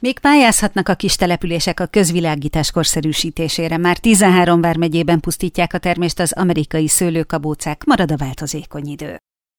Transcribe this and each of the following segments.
Még pályázhatnak a kis települések a közvilágítás korszerűsítésére. Már 13 vármegyében pusztítják a termést az amerikai szőlőkabócák, marad a változékony idő.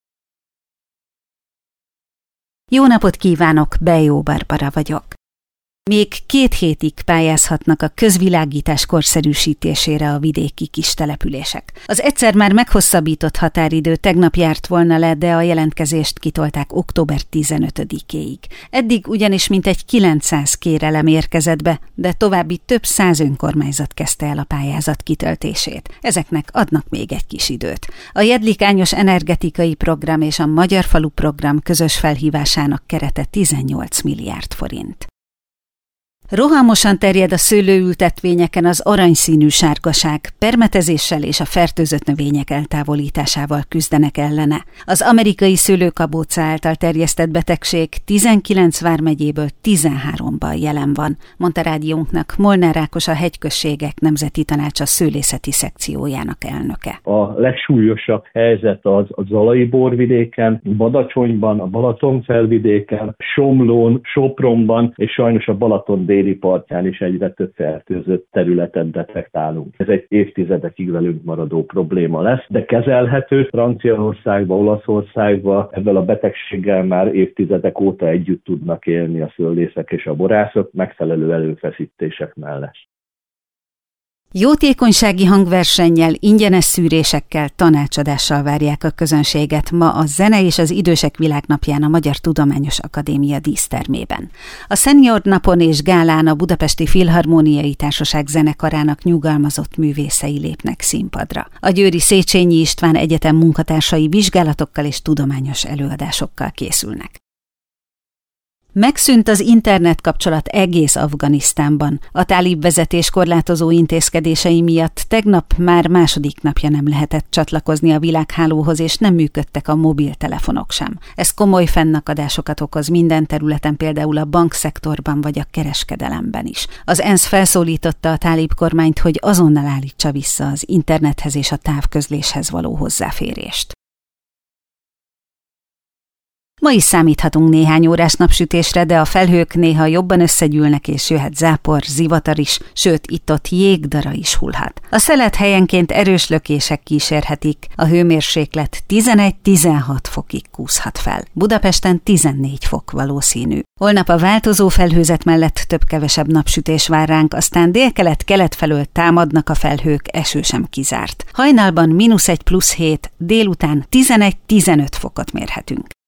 Jó napot kívánok, Bejó Barbara vagyok. Még 2 hétig pályázhatnak a közvilágítás korszerűsítésére a vidéki kis települések. Az egyszer már meghosszabbított határidő tegnap járt volna le, de a jelentkezést kitolták október 15-éig. Eddig ugyanis mintegy 900 kérelem érkezett be, de további több 100 önkormányzat kezdte el a pályázat kitöltését. Ezeknek adnak még egy kis időt. A Jedlikányos Energetikai Program és a Magyar Falu Program közös felhívásának kerete 18 milliárd forint. Rohamosan terjed a szőlőültetvényeken az aranyszínű sárgaság, permetezéssel és a fertőzött növények eltávolításával küzdenek ellene. Az amerikai szőlőkabóca által terjesztett betegség 19 vármegyéből 13-ban jelen van, mondta rádiónknak Molnár Ákos, a Hegyközségek Nemzeti Tanácsa szőlészeti szekciójának elnöke. A legsúlyosabb helyzet az a Zalai borvidéken, Badacsonyban, a Balatonfelvidéken, Somlón, Sopronban és sajnos a Balaton déli partján is egyre több fertőzött területet detektálunk. Ez egy évtizedekig velünk maradó probléma lesz, de kezelhető. Franciaországban, Olaszországban ezzel a betegséggel már évtizedek óta együtt tudnak élni a szőlészek és a borászok megfelelő előfeszítések mellett. Jótékonysági hangversennyel, ingyenes szűrésekkel, tanácsadással várják a közönséget ma a Zene és az Idősek Világnapján a Magyar Tudományos Akadémia dísztermében. A Senior Napon és Gálán a Budapesti Filharmóniai Társaság zenekarának nyugalmazott művészei lépnek színpadra. A győri Széchenyi István Egyetem munkatársai vizsgálatokkal és tudományos előadásokkal készülnek. Megszűnt az internetkapcsolat egész Afganisztánban. A tálib vezetés korlátozó intézkedései miatt tegnap már második napja nem lehetett csatlakozni a világhálóhoz, és nem működtek a mobiltelefonok sem. Ez komoly fennakadásokat okoz minden területen, például a bankszektorban vagy a kereskedelemben is. Az ENSZ felszólította a tálib kormányt, hogy azonnal állítsa vissza az internethez és a távközléshez való hozzáférést. Ma is számíthatunk néhány órás napsütésre, de a felhők néha jobban összegyűlnek, és jöhet zápor, zivatar is, sőt, itt-ott jégdara is hullhat. A szelet helyenként erős lökések kísérhetik, a hőmérséklet 11-16 fokig kúszhat fel. Budapesten 14 fok valószínű. Holnap a változó felhőzet mellett több-kevesebb napsütés vár ránk, aztán délkelet-kelet felől támadnak a felhők, eső sem kizárt. Hajnalban -1 + 7, délután 11-15 fokot mérhetünk.